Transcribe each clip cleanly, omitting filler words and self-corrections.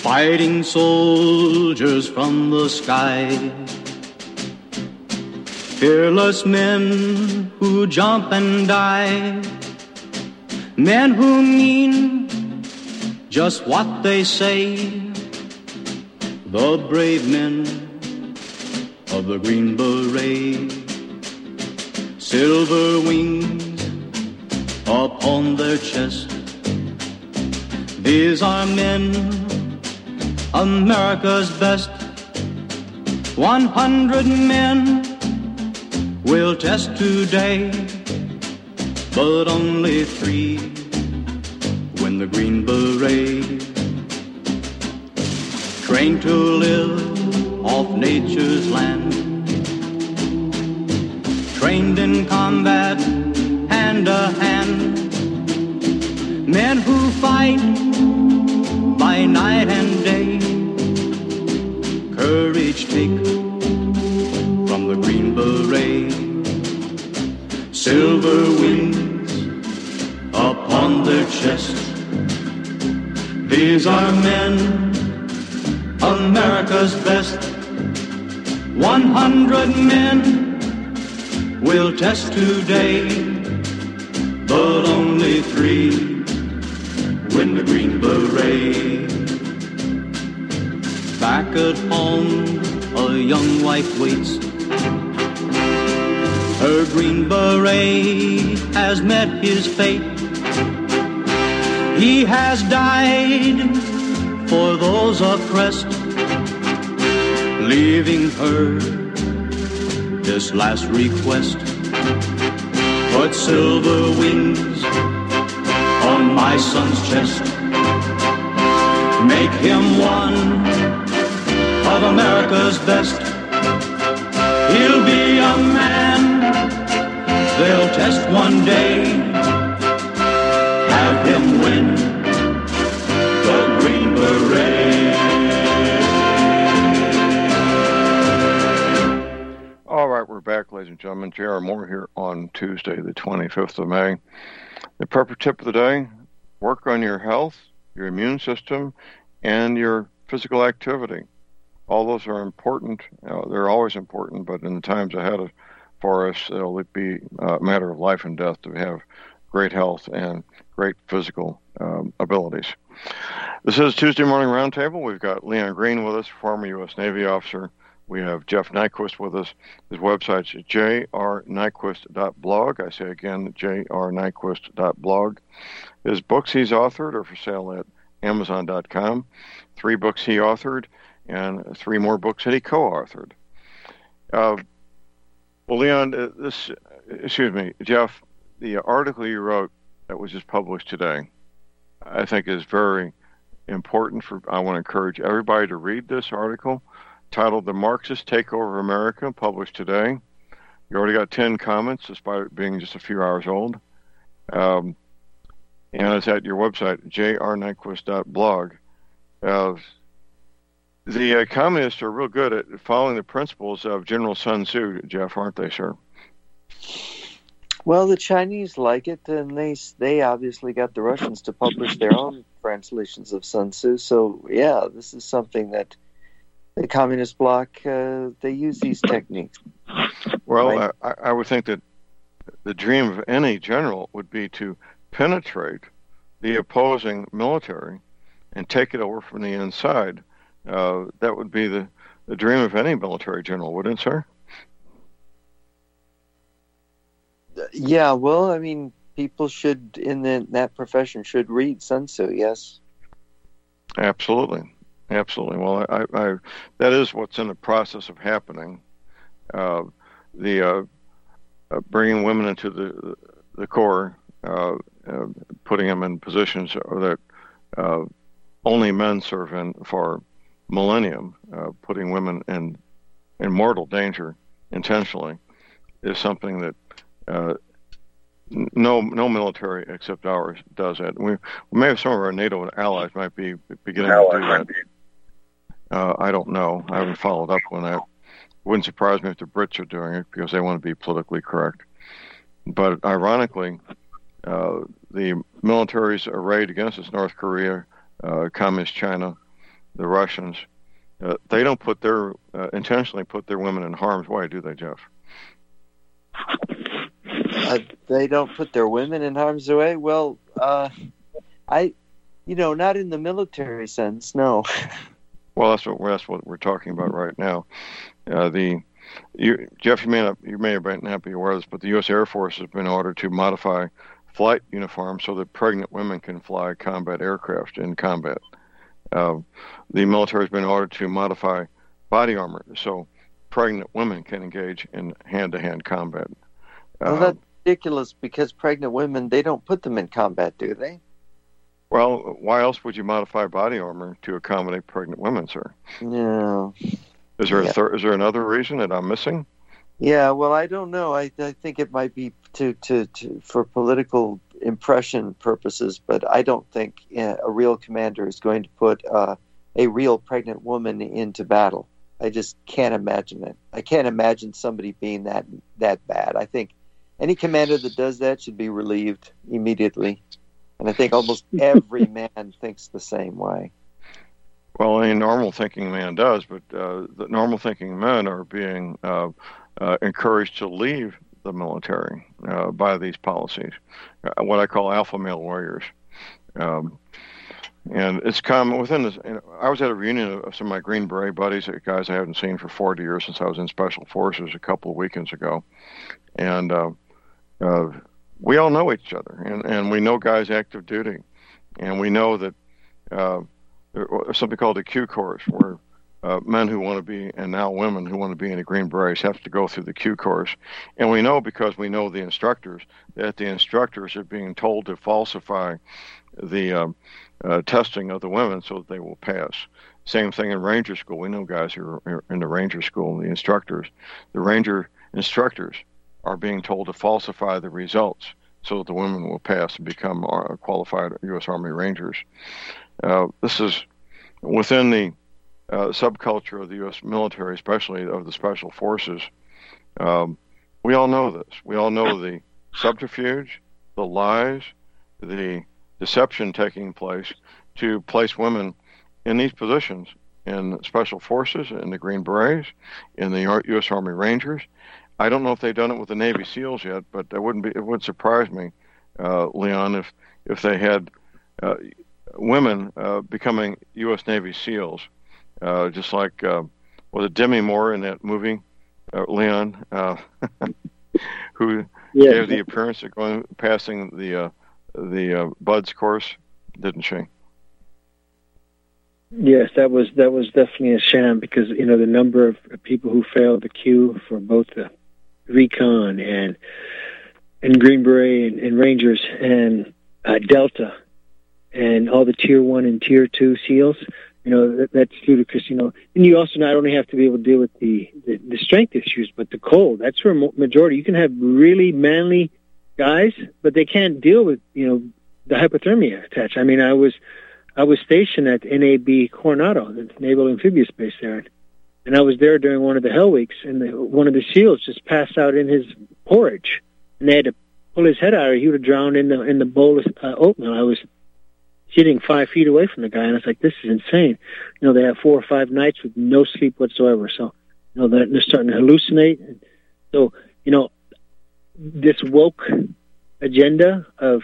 fighting soldiers from the sky, fearless men who jump and die, men who mean just what they say, the brave men of the Green Beret, silver wings upon their chest. These are men, America's best. 100 men will test today, but only 3 win the Green Beret. Trained to live off nature's land, trained in combat hand to hand, men who fight by night and day, courage take from the Green Beret, silver wings upon their chest. These are men, America's best. 100 men will test today, but only 3 win the Green Beret. Back at home, a young wife waits. Her Green Beret has met his fate. He has died for those oppressed, leaving her this last request. Put silver wings on my son's chest. Make him one of America's best. He'll be a man they'll test one day. Have him win the Green Beret. All right, we're back, ladies and gentlemen. J.R. Moore here on Tuesday, the 25th of May. The purple tip of the day: work on your health, your immune system, and your physical activity. All those are important. They're always important, but in the times ahead for us, it'll be a matter of life and death to have great health and great physical abilities. This is Tuesday Morning Roundtable. We've got Leon Green with us, former U.S. Navy officer. We have Jeff Nyquist with us. His website's jrnyquist.blog. I say again, jrnyquist.blog. His books he's authored are for sale at Amazon.com. 3 books he authored and 3 more books that he co-authored. Well, Leon, Jeff, the article you wrote that was just published today, I think is very important. I want to encourage everybody to read this article titled "The Marxist Takeover of America," published today. You already got 10 comments, despite it being just a few hours old. And it's at your website, jrnyquist.blog. The communists are real good at following the principles of General Sun Tzu, Jeff, aren't they, sir? Well, the Chinese like it, and they obviously got the Russians to publish their own translations of Sun Tzu. So, yeah, this is something that the Communist bloc, they use these techniques. Well, right? I would think that the dream of any general would be to penetrate the opposing military and take it over from the inside. That would be the dream of any military general, wouldn't it, sir? Yeah, well, I mean, people should, in that profession, should read Sun Tzu, yes. Absolutely. Well, I that is what's in the process of happening. Bringing women into the Corps, putting them in positions that only men serve in for millennium, putting women in mortal danger intentionally, is something that no military except ours does that. We may have some of our NATO allies might be beginning to do that. I don't know. I haven't followed up on that. Wouldn't surprise me if the Brits are doing it because they want to be politically correct. But ironically, the militaries arrayed against us, North Korea, Communist China, the Russians, they don't put their intentionally put their women in harm's way, do they, Jeff? They don't put their women in harm's way. Well, not in the military sense, no. Well, that's what we're talking about right now. Jeff, you may or may not be aware of this, but the U.S. Air Force has been ordered to modify flight uniforms so that pregnant women can fly combat aircraft in combat. The military has been ordered to modify body armor so pregnant women can engage in hand-to-hand combat. Well, that's ridiculous because pregnant women, they don't put them in combat, do they? Well, why else would you modify body armor to accommodate pregnant women, sir? No. Is there another reason that I'm missing? Yeah, well, I don't know. I think it might be to for political impression purposes, but I don't think a real commander is going to put a real pregnant woman into battle. I just can't imagine it. I can't imagine somebody being that bad. I think any commander that does that should be relieved immediately. And I think almost every man thinks the same way. Well, a normal thinking man does, but the normal thinking men are being encouraged to leave the military by these policies, what I call alpha male warriors. And it's come within this. I was at a reunion of some of my Green Beret buddies, guys I haven't seen for 40 years since I was in Special Forces a couple of weekends ago. And we all know each other, and we know guys active duty. And we know that there's something called the Q course, where men who want to be, and now women who want to be in the Green Berets have to go through the Q course. And we know, because we know the instructors, that the instructors are being told to falsify the testing of the women so that they will pass. Same thing in Ranger School. We know guys who are in the Ranger School, the instructors. The Ranger instructors are being told to falsify the results so that the women will pass and become qualified U.S. Army Rangers. This is within the subculture of the U.S. military, especially of the Special Forces. We all know this. We all know the subterfuge, the lies, the deception taking place to place women in these positions in Special Forces, in the Green Berets, in the U.S. Army Rangers. I don't know if they've done it with the Navy SEALs yet, but it would surprise me, Leon, if they had women becoming U.S. Navy SEALs, just like was it Demi Moore in that movie, Leon, who gave the appearance of passing the BUDS course, didn't she? Yes, that was definitely a sham, because the number of people who failed the Q for both the Recon and Green Beret and Rangers and Delta and all the Tier 1 and Tier 2 SEALs, that's ludicrous. And you also not only have to be able to deal with the strength issues, but the cold. That's where majority. You can have really manly guys, but they can't deal with the hypothermia attached. I mean, I was stationed at NAB Coronado, the Naval Amphibious Base there, and I was there during one of the Hell Weeks, and one of the SEALs just passed out in his porridge, and they had to pull his head out, or he would have drowned in the bowl of oatmeal. I was sitting 5 feet away from the guy, and I was like, "This is insane." They have 4 or 5 nights with no sleep whatsoever, so they're starting to hallucinate. And so this woke agenda of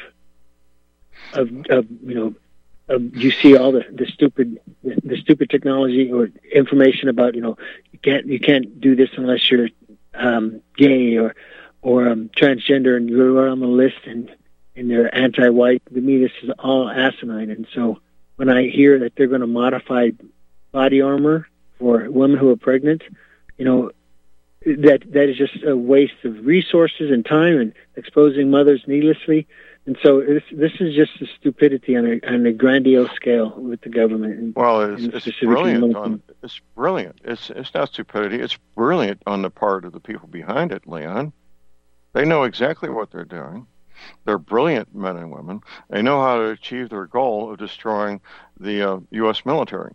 you see all the stupid technology or information about you can't do this unless you're gay or transgender, and you're on the list, and they're anti-white. To me, this is all asinine. And so when I hear that they're going to modify body armor for women who are pregnant, that is just a waste of resources and time and exposing mothers needlessly. And so this is just a stupidity on a grandiose scale with the government. It's brilliant. It's brilliant. It's not stupidity. It's brilliant on the part of the people behind it, Leon. They know exactly what they're doing. They're brilliant men and women. They know how to achieve their goal of destroying the U.S. military.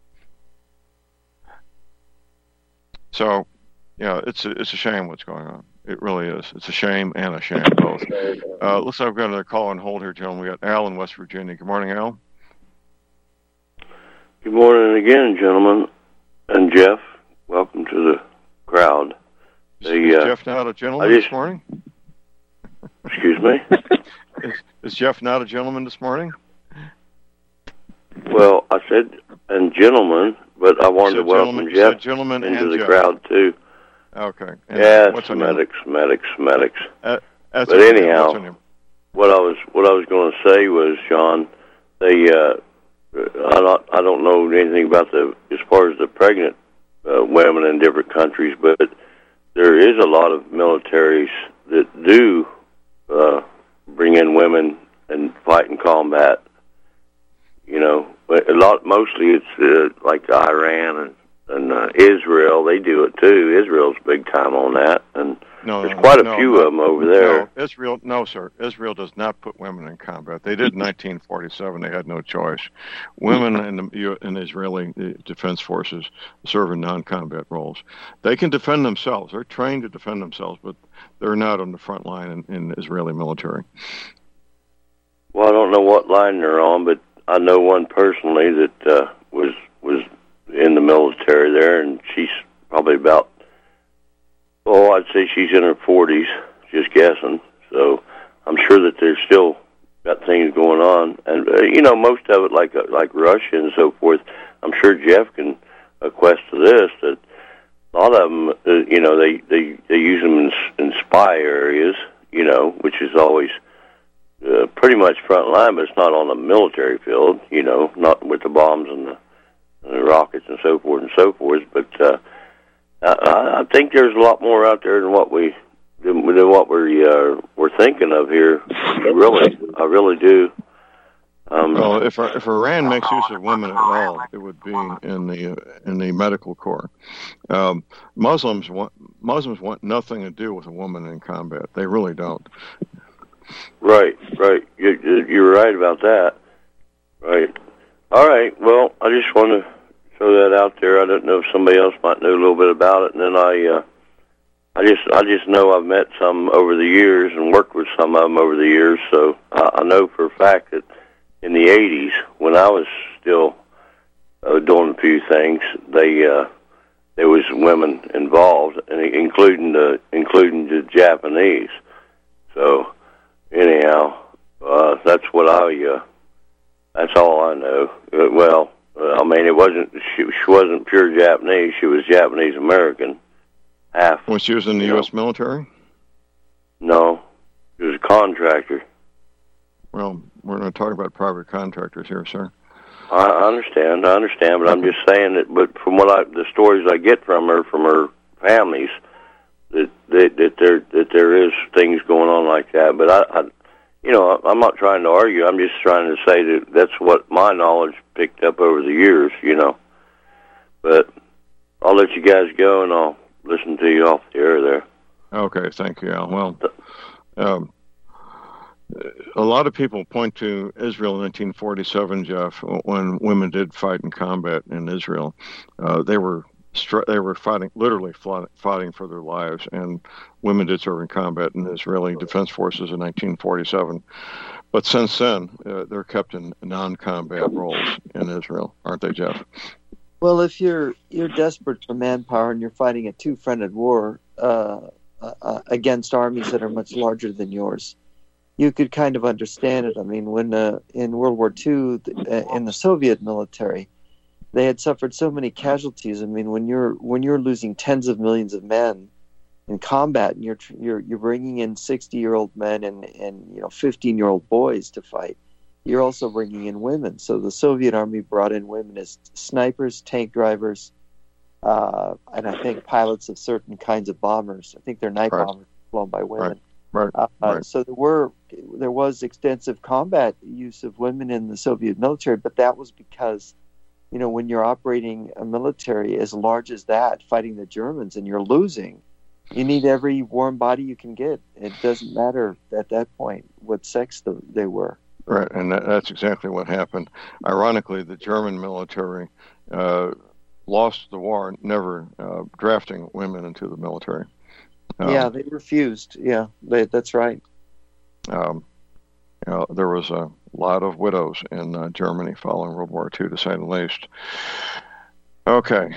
So, it's a shame what's going on. It really is. It's a shame and a shame, both. Looks like I've got another call on hold here, gentlemen. We got Al in West Virginia. Good morning, Al. Good morning again, gentlemen. And Jeff, welcome to the crowd. Is Jeff not a gentleman this morning? Excuse me? Is Jeff not a gentleman this morning? Well, I said, and gentlemen, but I wanted to welcome Jeff into the crowd, too. Okay. And yes, medics. But anyhow, what I was going to say was, Sean, I don't know anything about as far as the pregnant women in different countries, but there is a lot of militaries that do bring in women and fight in combat. You know, mostly it's like Iran and Israel. They do it too. Israel's big time on that, and there's quite a few of them over there. No, sir. Israel does not put women in combat. They did in 1947. They had no choice. Women in Israeli defense forces serve in non-combat roles. They can defend themselves. They're trained to defend themselves, but they're not on the front line in Israeli military. Well, I don't know what line they're on, but I know one personally that was in the military there, and she's probably about, I'd say she's in her 40s, just guessing. So I'm sure that there's still got things going on, and most of it like Russia and so forth. I'm sure Jeff can attest to this, that a lot of them, they use them in spy areas, which is always pretty much front line, but it's not on the military field, not with the bombs and the rockets and so forth. But I think there's a lot more out there than what we're thinking of here. I really do. Well, if Iran makes use of women at all, it would be in the medical corps. Muslims want nothing to do with a woman in combat. They really don't. Right. You're right about that. Right. All right. Well, I just want to throw that out there. I don't know if somebody else might know a little bit about it. And then I just know I've met some over the years and worked with some of them over the years. So I know for a fact that in the 80s, when I was still doing a few things, there was women involved, and including the Japanese. So anyhow, that's all I know. She wasn't pure Japanese. She was Japanese American. Half. When she was in the U.S. military? No, she was a contractor. Well, we're not talking about private contractors here, sir. I understand, but I'm just saying that. But from the stories I get from her families, that there is things going on like that. But I'm not trying to argue. I'm just trying to say that that's what my knowledge picked up over the years. But I'll let you guys go, and I'll listen to you off the air there. Okay, thank you, Al. Well, a lot of people point to Israel in 1947, Jeff, when women did fight in combat in Israel. They were fighting, literally fighting for their lives, and women did serve in combat in Israeli defense forces in 1947. But since then, they're kept in non-combat roles in Israel, aren't they, Jeff? Well, if you're desperate for manpower and you're fighting a two-fronted war against armies that are much larger than yours, you could kind of understand it. I mean, when in World War II, in the Soviet military, they had suffered so many casualties. I mean, when you're losing tens of millions of men in combat, and you're bringing in 60-year-old men and 15-year-old boys to fight, you're also bringing in women. So the Soviet army brought in women as snipers, tank drivers, and I think pilots of certain kinds of bombers. I think they're night bombers flown by women. Right. So there was extensive combat use of women in the Soviet military, but that was because, when you're operating a military as large as that, fighting the Germans, and you're losing, you need every warm body you can get. It doesn't matter at that point what sex they were. Right, and that's exactly what happened. Ironically, the German military lost the war, never drafting women into the military. They refused. Yeah, that's right. There was lot of widows in Germany following World War II, to say the least. Okay.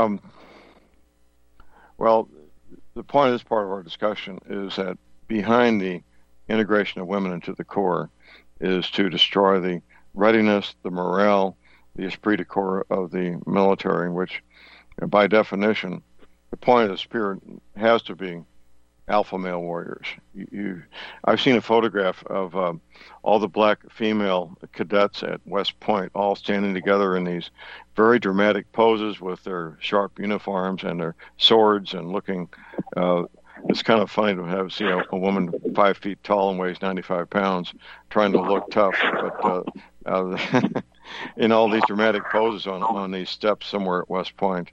Well, the point of this part of our discussion is that behind the integration of women into the Corps is to destroy the readiness, the morale, the esprit de corps of the military, which, by definition, the point of the spirit has to be alpha male warriors. I've seen a photograph of all the black female cadets at West Point all standing together in these very dramatic poses with their sharp uniforms and their swords and looking. It's kind of funny to see a woman 5 feet tall and weighs 95 pounds trying to look tough, but in all these dramatic poses on these steps somewhere at West Point.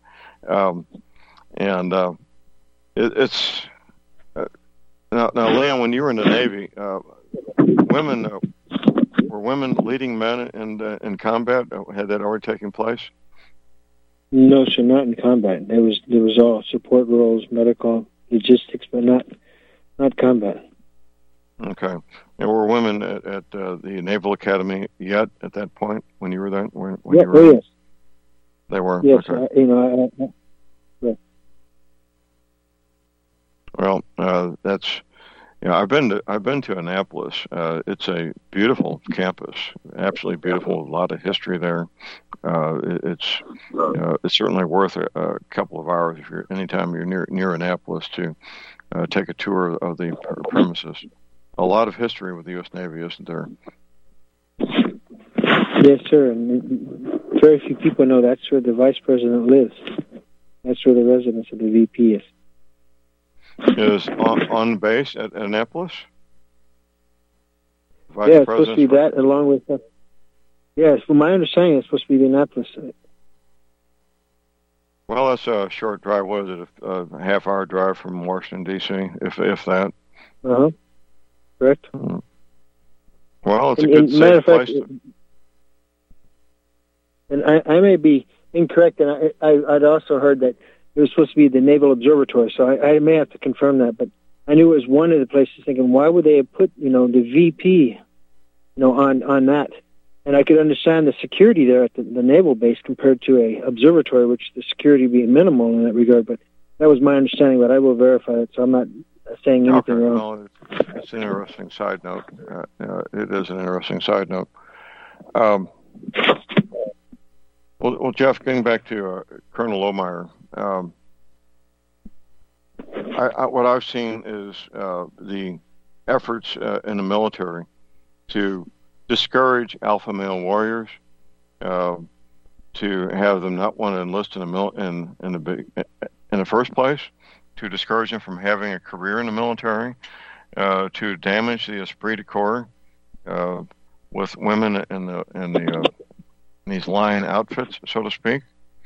It's now, Leon, when you were in the Navy, were women leading men in combat? Had that already taken place? No, sir, not in combat. There was all support roles, medical, logistics, but not combat. Okay. And were women at the Naval Academy yet at that point when you were there? Yes. They were. Yes, okay. Well, that's. I've been to Annapolis. It's a beautiful campus, absolutely beautiful. A lot of history there. It's certainly worth a couple of hours if anytime you're near Annapolis to take a tour of the premises. A lot of history with the U.S. Navy, isn't there? Yes, sir. And very few people know that's where the vice president lives. That's where the residence of the VP is. Is on base at Annapolis? It's supposed to be that along with... yes, from my understanding, it's supposed to be the Annapolis site. Well, that's a short drive. What is it, a half-hour drive from Washington, D.C., if that? Uh-huh. Correct. Mm-hmm. Well, it's a good, safe place. And I may be incorrect, and I'd also heard that it was supposed to be the Naval Observatory, so I may have to confirm that. But I knew it was one of the places. Thinking, why would they have put the VP, on that? And I could understand the security there at the naval base compared to a observatory, which the security would be minimal in that regard. But that was my understanding. But I will verify it, so I'm not saying anything wrong. Well, it's an interesting side note. It is an interesting side note. Well, Jeff, getting back to Colonel Lohmeyer. What I've seen is the efforts in the military to discourage alpha male warriors, to have them not want to enlist in the first place, to discourage them from having a career in the military, to damage the esprit de corps with women in these line outfits, so to speak.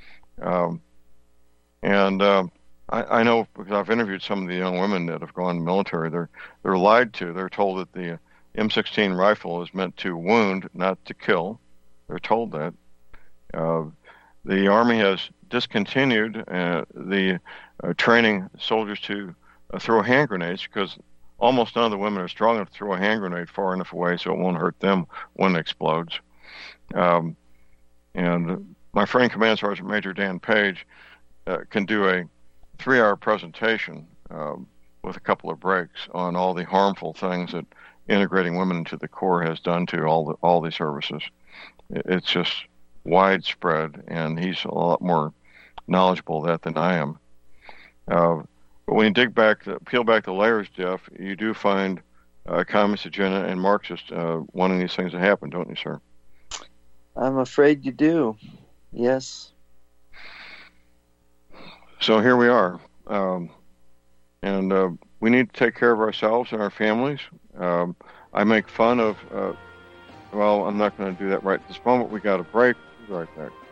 I know because I've interviewed some of the young women that have gone to the military. They're lied to. They're told that the M16 rifle is meant to wound, not to kill. They're told that. The Army has discontinued the training soldiers to throw hand grenades because almost none of the women are strong enough to throw a hand grenade far enough away so it won't hurt them when it explodes. And my friend Command Sergeant Major Dan Page can do a 3-hour presentation with a couple of breaks on all the harmful things that integrating women into the Corps has done to all the services. It's just widespread, and he's a lot more knowledgeable of that than I am. But when you peel back the layers, Jeff, you do find communist agenda and Marxists wanting these things to happen, don't you, sir? I'm afraid you do. Yes. So here we are. And we need to take care of ourselves and our families. I make fun of, well, I'm not going to do that right at this moment. We got a break. We'll be right back.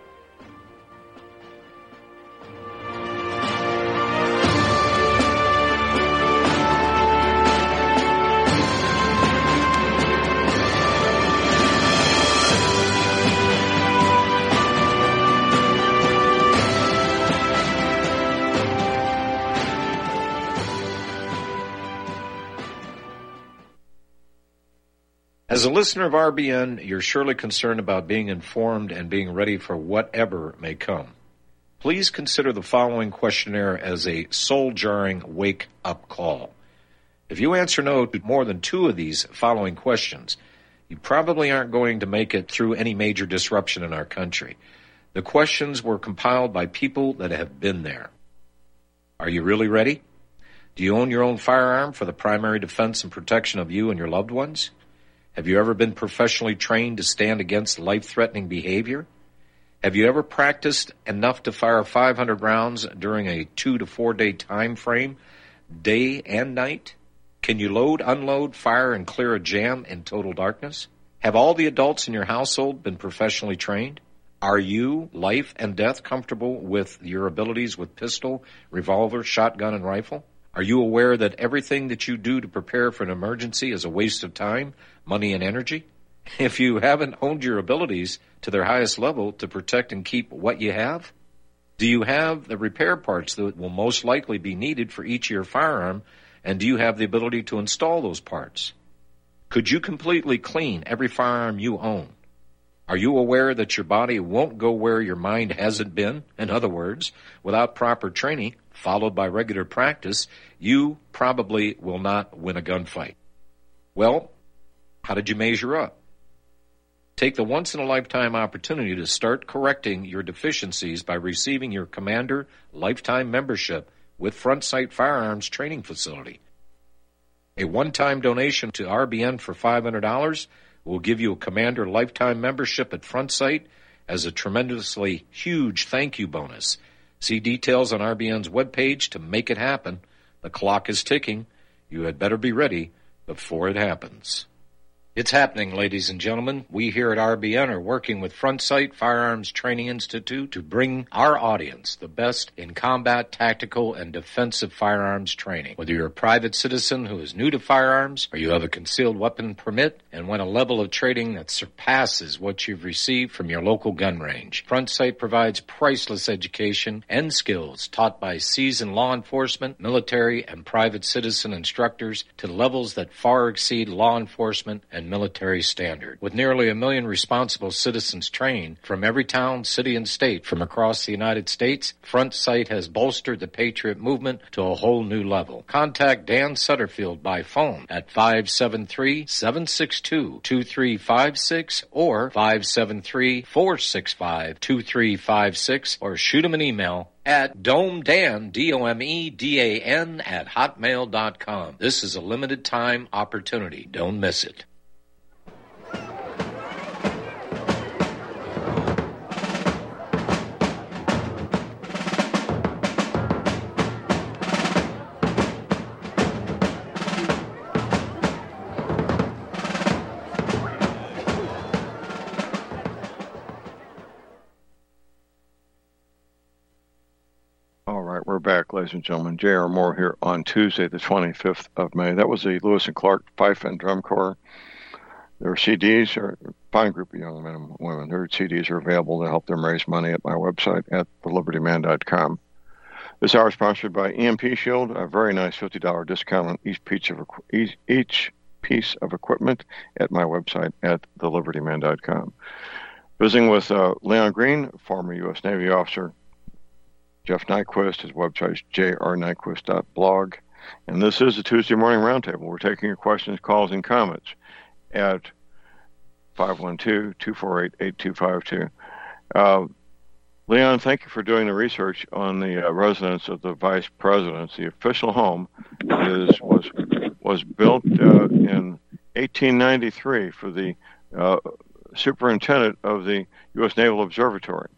As a listener of RBN, you're surely concerned about being informed and being ready for whatever may come. Please consider the following questionnaire as a soul-jarring wake-up call. If you answer no to more than 2 of these following questions, you probably aren't going to make it through any major disruption in our country. The questions were compiled by people that have been there. Are you really ready? Do you own your own firearm for the primary defense and protection of you and your loved ones? Have you ever been professionally trained to stand against life-threatening behavior? Have you ever practiced enough to fire 500 rounds during a 2 to 4 day time frame, day and night? Can you load, unload, fire, and clear a jam in total darkness? Have all the adults in your household been professionally trained? Are you, life and death, comfortable with your abilities with pistol, revolver, shotgun, and rifle? Are you aware that everything that you do to prepare for an emergency is a waste of time, money, and energy? If you haven't honed your abilities to their highest level to protect and keep what you have, do you have the repair parts that will most likely be needed for each of your firearm, and do you have the ability to install those parts? Could you completely clean every firearm you own? Are you aware that your body won't go where your mind hasn't been? In other words, without proper training, followed by regular practice, you probably will not win a gunfight. Well, how did you measure up? Take the once-in-a-lifetime opportunity to start correcting your deficiencies by receiving your Commander Lifetime Membership with Front Sight Firearms Training Facility. A one-time donation to RBN for $500 will give you a Commander Lifetime Membership at Front Sight as a tremendously huge thank you bonus. See details on RBN's webpage to make it happen. The clock is ticking. You had better be ready before it happens. It's happening, ladies and gentlemen. We here at RBN are working with Front Sight Firearms Training Institute to bring our audience the best in combat, tactical, and defensive firearms training. Whether you're a private citizen who is new to firearms, or you have a concealed weapon permit and want a level of training that surpasses what you've received from your local gun range, Front Sight provides priceless education and skills taught by seasoned law enforcement, military, and private citizen instructors to levels that far exceed law enforcement and military standard. With nearly 1 million responsible citizens trained from every town, city, and state from across the United States, Front Sight has bolstered the Patriot movement to a whole new level. Contact Dan Sutterfield by phone at 573-762-2356 or 573-465-2356 or shoot him an email at domedan, DOMEDAN, at hotmail.com. This is a limited time opportunity. Don't miss it. We're back, ladies and gentlemen. J.R. Moore here on Tuesday, the 25th of May. That was the Lewis and Clark Fife and Drum Corps. Their CDs are a fine group of young men and women. Their CDs are available to help them raise money at my website at thelibertyman.com. This hour is sponsored by EMP Shield, a very nice $50 discount on each piece of equipment at my website at thelibertyman.com. Visiting with Leon Green, former U.S. Navy officer. Jeff Nyquist, his website is jrnyquist.blog. And this is the Tuesday Morning Roundtable. We're taking your questions, calls, and comments at 512-248-8252. Leon, thank you for doing the research on the residence of the vice presidents. The official home was built in 1893 for the superintendent of the U.S. Naval Observatory.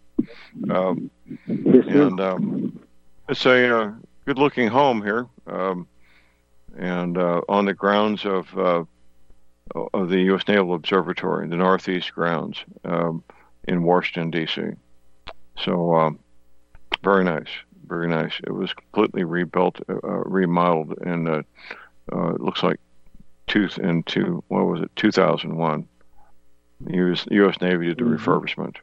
It's a good-looking home here, and on the grounds of the U.S. Naval Observatory, the northeast grounds in Washington, D.C. So very nice, very nice. It was completely rebuilt, remodeled, and it looks like 2001. The U.S. Navy did the refurbishment.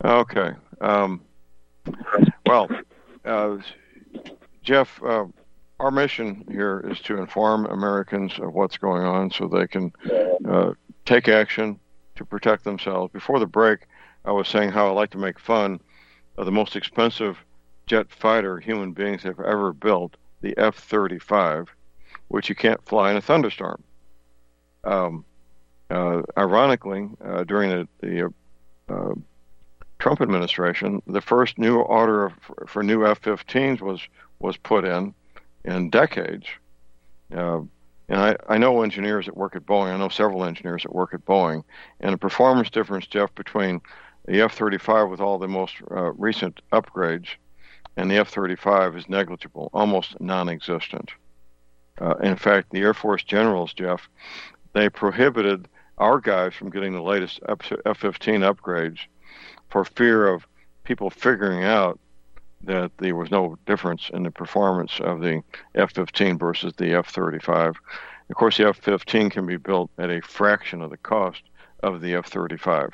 Okay. Well, Jeff, our mission here is to inform Americans of what's going on so they can take action to protect themselves. Before the break, I was saying how I like to make fun of the most expensive jet fighter human beings have ever built, the F-35, which you can't fly in a thunderstorm. Ironically, during the Trump administration, the first new order for new F-15s was put in decades. And I know engineers that work at Boeing. I know several engineers that work at Boeing. And the performance difference, Jeff, between the F-35 with all the most recent upgrades and the F-35 is negligible, almost non-existent. In fact, the Air Force generals, Jeff, they prohibited our guys from getting the latest F-15 upgrades for fear of people figuring out that there was no difference in the performance of the F-15 versus the F-35. Of course, the F-15 can be built at a fraction of the cost of the F-35.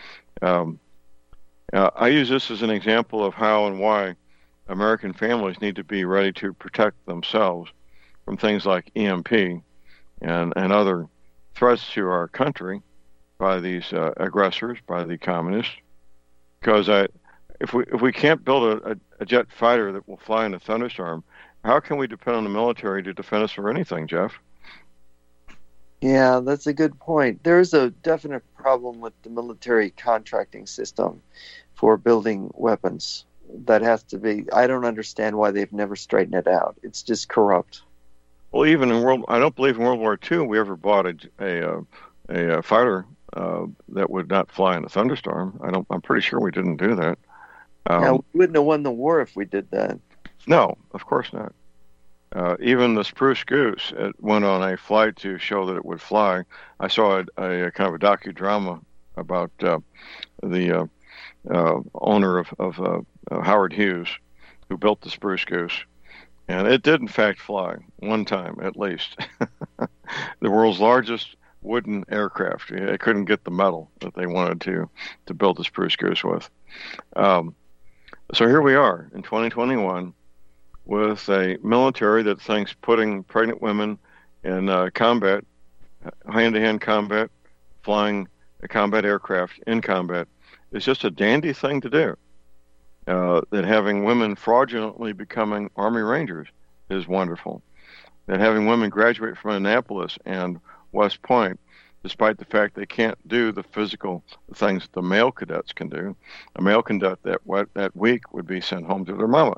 I use this as an example of how and why American families need to be ready to protect themselves from things like EMP and other threats to our country by these aggressors, by the communists. Because if we can't build a jet fighter that will fly in a thunderstorm, how can we depend on the military to defend us for anything, Jeff? Yeah, that's a good point. There's a definite problem with the military contracting system for building weapons. That has to be. I don't understand why they've never straightened it out. It's just corrupt. Well, even I don't believe in World War II we ever bought a fighter that would not fly in a thunderstorm. I'm pretty sure we didn't do that. We wouldn't have won the war if we did that. No, of course not. Even the Spruce Goose, it went on a flight to show that it would fly. I saw a kind of a docudrama about the owner of Howard Hughes, who built the Spruce Goose. And it did, in fact, fly one time, at least. The world's largest wooden aircraft. They couldn't get the metal that they wanted to build the Spruce Goose with. So here we are in 2021 with a military that thinks putting pregnant women in combat, hand-to-hand combat, flying a combat aircraft in combat, is just a dandy thing to do. That having women fraudulently becoming Army Rangers is wonderful. That having women graduate from Annapolis and West Point, despite the fact they can't do the physical things that the male cadets can do, a male cadet that week would be sent home to their mama.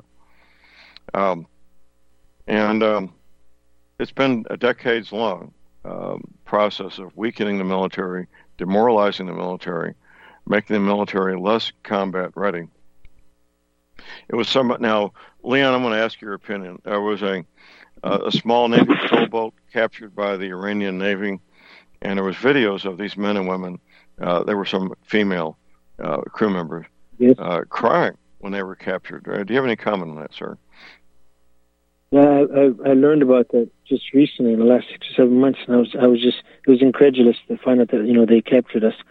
It's been a decades-long process of weakening the military, demoralizing the military, making the military less combat ready. It was now, Leon, I'm going to ask your opinion. There was a small Navy patrol boat captured by the Iranian Navy, and there was videos of these men and women. There were some female crew members crying when they were captured. Do you have any comment on that, sir? Yeah, I learned about that just recently in the last 6 or 7 months, and I was just, it was incredulous to find out that they captured us.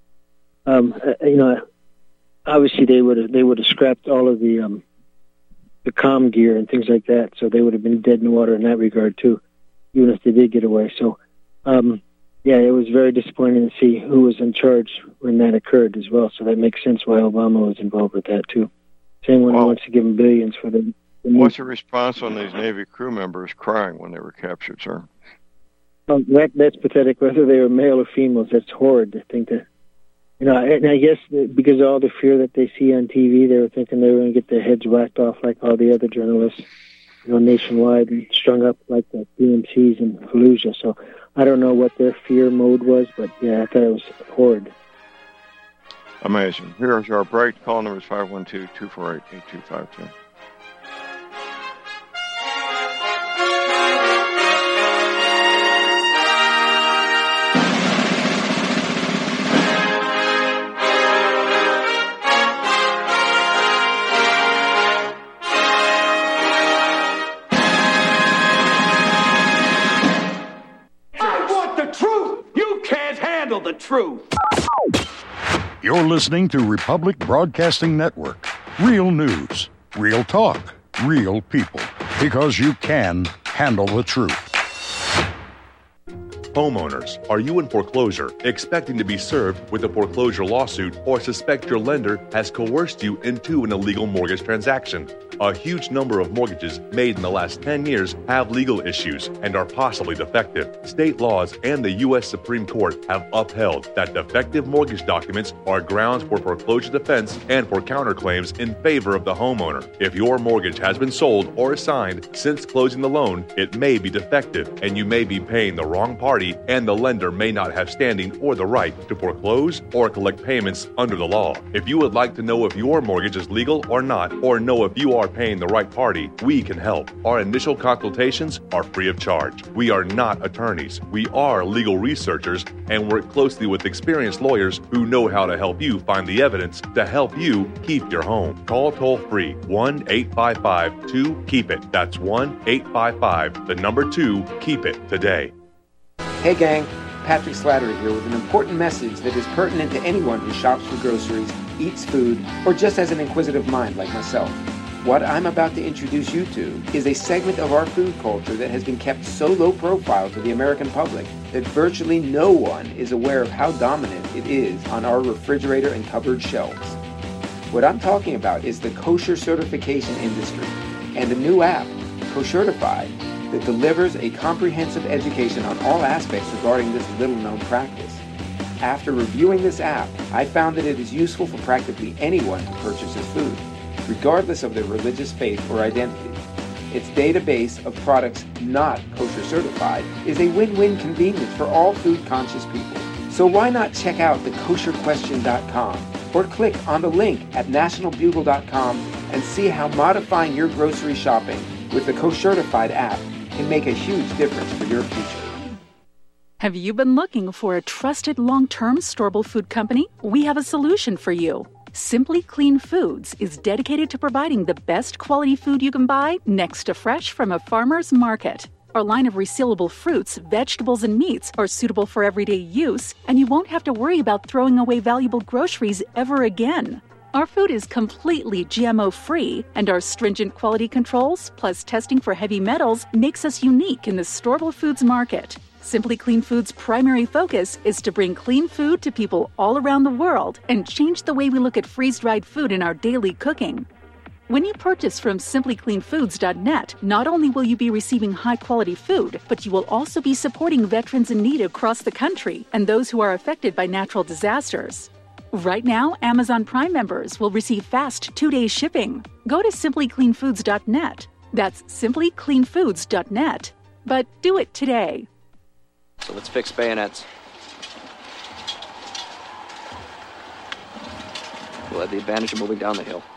Obviously they would have scrapped all of the comm gear and things like that, so they would have been dead in the water in that regard too, even if they did get away. So, it was very disappointing to see who was in charge when that occurred as well. So that makes sense why Obama was involved with that too. Same one who wants to give them billions for the what's your response on these Navy crew members crying when they were captured, sir? Oh, that's pathetic. Whether they were male or females, that's horrid to think that. And I guess because of all the fear that they see on TV, they were thinking they were going to get their heads whacked off like all the other journalists, nationwide and strung up like the DMCs in Fallujah. So I don't know what their fear mode was, but yeah, I thought it was horrid. Amazing. Here's our break. Call number is 512-248-8252. The truth. You're listening to Republic Broadcasting Network. Real news, real talk, real people. Because you can handle the truth. Homeowners, are you in foreclosure, expecting to be served with a foreclosure lawsuit, or suspect your lender has coerced you into an illegal mortgage transaction? A huge number of mortgages made in the last 10 years have legal issues and are possibly defective. State laws and the U.S. Supreme Court have upheld that defective mortgage documents are grounds for foreclosure defense and for counterclaims in favor of the homeowner. If your mortgage has been sold or assigned since closing the loan, it may be defective and you may be paying the wrong party, and the lender may not have standing or the right to foreclose or collect payments under the law. If you would like to know if your mortgage is legal or not, or know if you are paying the right party, we can help. Our initial consultations are free of charge. We are not attorneys. We are legal researchers and work closely with experienced lawyers who know how to help you find the evidence to help you keep your home. Call toll-free 1-855-2-KEEP-IT. That's 1-855-2-KEEP-IT today. Hey gang, Patrick Slattery here with an important message that is pertinent to anyone who shops for groceries, eats food, or just has an inquisitive mind like myself. What I'm about to introduce you to is a segment of our food culture that has been kept so low profile to the American public that virtually no one is aware of how dominant it is on our refrigerator and cupboard shelves. What I'm talking about is the kosher certification industry and a new app, Koshertified, that delivers a comprehensive education on all aspects regarding this little-known practice. After reviewing this app, I found that it is useful for practically anyone who purchases food, regardless of their religious faith or identity. Its database of products not kosher certified is a win-win convenience for all food-conscious people. So why not check out thekosherquestion.com or click on the link at nationalbugle.com and see how modifying your grocery shopping with the Koshertified app can make a huge difference for your future. Have you been looking for a trusted long-term storable food company? We have a solution for you. Simply Clean Foods is dedicated to providing the best quality food you can buy next to fresh from a farmer's market. Our line of resealable fruits, vegetables, and meats are suitable for everyday use, and you won't have to worry about throwing away valuable groceries ever again. Our food is completely GMO-free, and our stringent quality controls, plus testing for heavy metals, makes us unique in the storable foods market. Simply Clean Foods' primary focus is to bring clean food to people all around the world and change the way we look at freeze-dried food in our daily cooking. When you purchase from simplycleanfoods.net, not only will you be receiving high-quality food, but you will also be supporting veterans in need across the country and those who are affected by natural disasters. Right now, Amazon Prime members will receive fast 2-day shipping. Go to simplycleanfoods.net. That's simplycleanfoods.net. But do it today. So let's fix bayonets. We'll have the advantage of moving down the hill.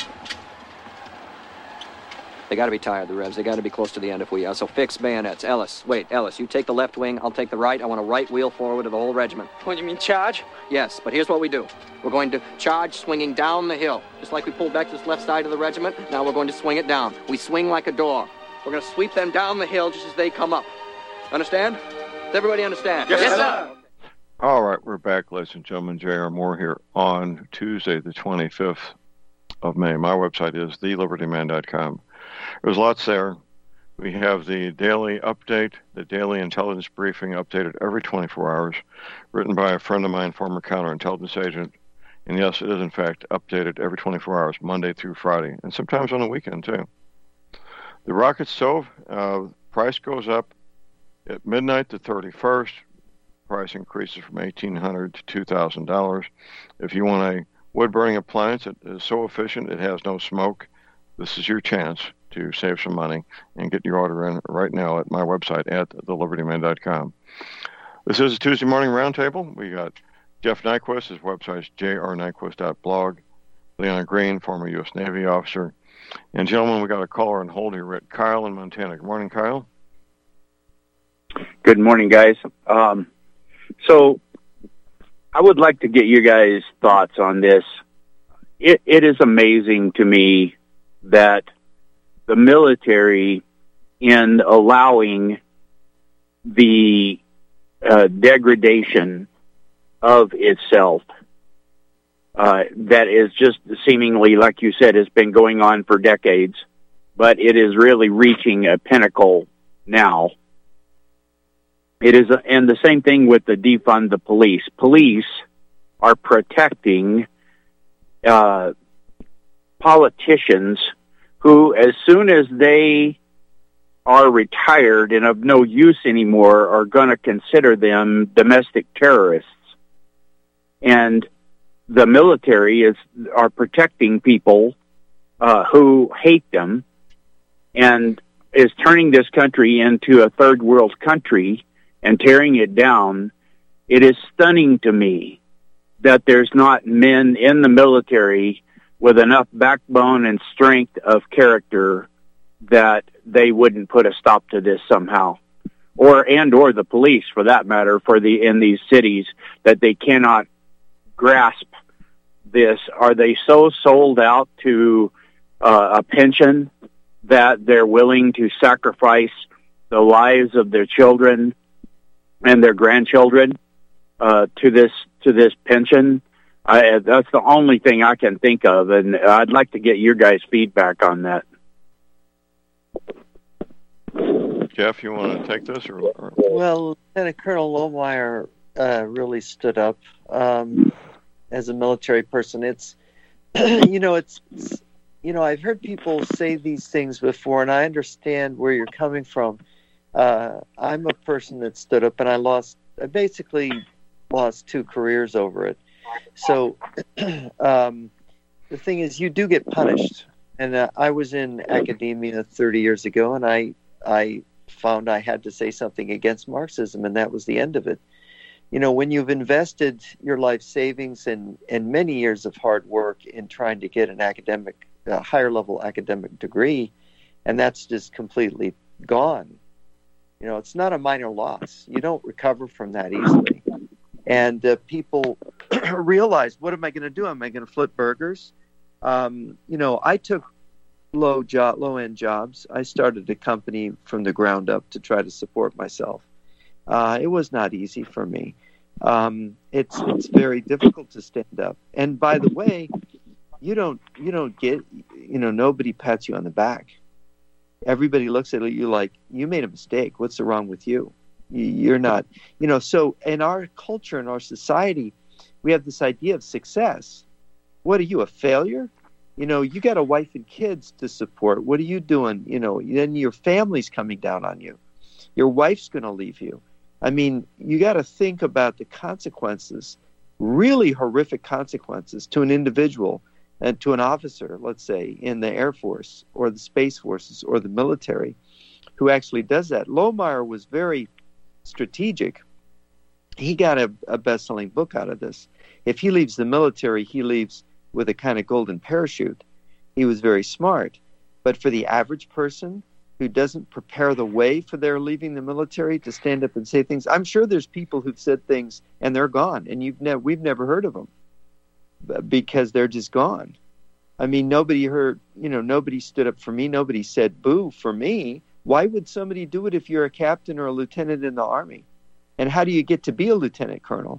They got to be tired, the Revs. They got to be close to the end if we are. So fix bayonets. Ellis, you take the left wing, I'll take the right. I want a right wheel forward of the whole regiment. What, you mean charge? Yes, but here's what we do. We're going to charge swinging down the hill. Just like we pulled back this left side of the regiment, now we're going to swing it down. We swing like a door. We're going to sweep them down the hill just as they come up. Understand? Does everybody understand? Yes, sir. All right, we're back, ladies and gentlemen. J.R. Moore here on Tuesday, the 25th of May. My website is thelibertyman.com. There's lots there. We have the daily update, the daily intelligence briefing updated every 24 hours, written by a friend of mine, former counterintelligence agent. And yes, it is, in fact, updated every 24 hours, Monday through Friday, and sometimes on the weekend, too. The rocket stove, price goes up at midnight the 31st. Price increases from $1,800 to $2,000. If you want a wood-burning appliance that is so efficient it has no smoke, this is your chance to save some money and get your order in right now at my website at thelibertyman.com. This is a Tuesday morning roundtable. We got Jeff Nyquist. His website is jrnyquist.blog. Leon Green, former U.S. Navy officer. And gentlemen, we got a caller on hold here at Kyle in Montana. Good morning, Kyle. Good morning, guys. So I would like to get you guys' thoughts on this. It is amazing to me that the military, in allowing the degradation of itself, that is just seemingly, like you said, has been going on for decades, but it is really reaching a pinnacle now. It is, and the same thing with the defund the police. Police are protecting politicians who, as soon as they are retired and of no use anymore, are going to consider them domestic terrorists. And the military are protecting people who hate them, and is turning this country into a third world country and tearing it down. It is stunning to me that there's not men in the military with enough backbone and strength of character that they wouldn't put a stop to this somehow, or the police, for that matter, in these cities, that they cannot grasp this. Are they so sold out to a pension that they're willing to sacrifice the lives of their children and their grandchildren to this pension? That's the only thing I can think of, and I'd like to get your guys' feedback on that. Jeff, you want to take this? Well, Lieutenant Colonel Lohmeyer really stood up as a military person. I've heard people say these things before, and I understand where you're coming from. I'm a person that stood up, and I basically lost 2 careers over it. So the thing is, you do get punished. And I was in academia 30 years ago, and I found I had to say something against Marxism, and that was the end of it. When you've invested your life savings and many years of hard work in trying to get a higher level academic degree, and that's just completely gone. It's not a minor loss. You don't recover from that easily. And people realize, what am I going to do? Am I going to flip burgers? I took low-end jobs. I started a company from the ground up to try to support myself. It was not easy for me. It's very difficult to stand up. And by the way, you don't get, nobody pats you on the back. Everybody looks at you like, you made a mistake. What's wrong with you? You're not, so in our culture, in our society, we have this idea of success. What are you, a failure? You got a wife and kids to support. What are you doing? Then your family's coming down on you. Your wife's going to leave you. I mean, you got to think about the consequences, really horrific consequences to an individual and to an officer, let's say, in the Air Force or the Space Forces or the military, who actually does that. Lohmeyer was very strategic. He got a best-selling book out of this. If he leaves the military, he leaves with a kind of golden parachute. He was very smart. But for the average person who doesn't prepare the way for their leaving the military to stand up and say things, I'm sure there's people who've said things and they're gone, and we've never heard of them because they're just gone. I mean, nobody stood up for me. Nobody said boo for me. Why would somebody do it if you're a captain or a lieutenant in the Army? And how do you get to be a lieutenant colonel?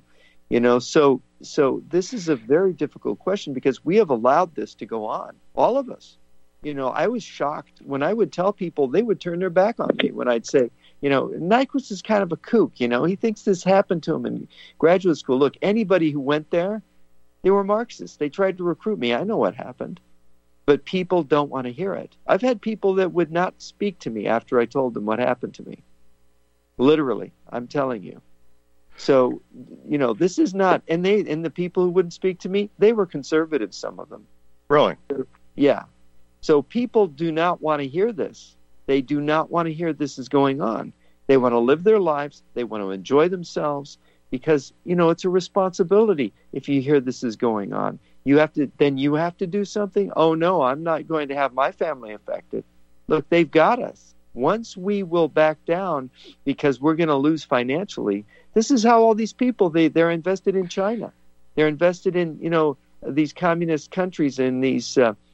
So this is a very difficult question because we have allowed this to go on, all of us. I was shocked when I would tell people, they would turn their back on me when I'd say, Nyquist is kind of a kook, he thinks this happened to him in graduate school. Look, anybody who went there, they were Marxists. They tried to recruit me. I know what happened. But people don't want to hear it. I've had people that would not speak to me after I told them what happened to me. Literally, I'm telling you. So, this is not, and the people who wouldn't speak to me, they were conservatives, some of them. Really? Yeah. So people do not want to hear this. They do not want to hear this is going on. They want to live their lives. They want to enjoy themselves because, it's a responsibility if you hear this is going on. You have to do something. Oh, no, I'm not going to have my family affected. Look, they've got us. Once we will back down because we're going to lose financially, this is how all these people, they're invested in China. They're invested in, these communist countries and these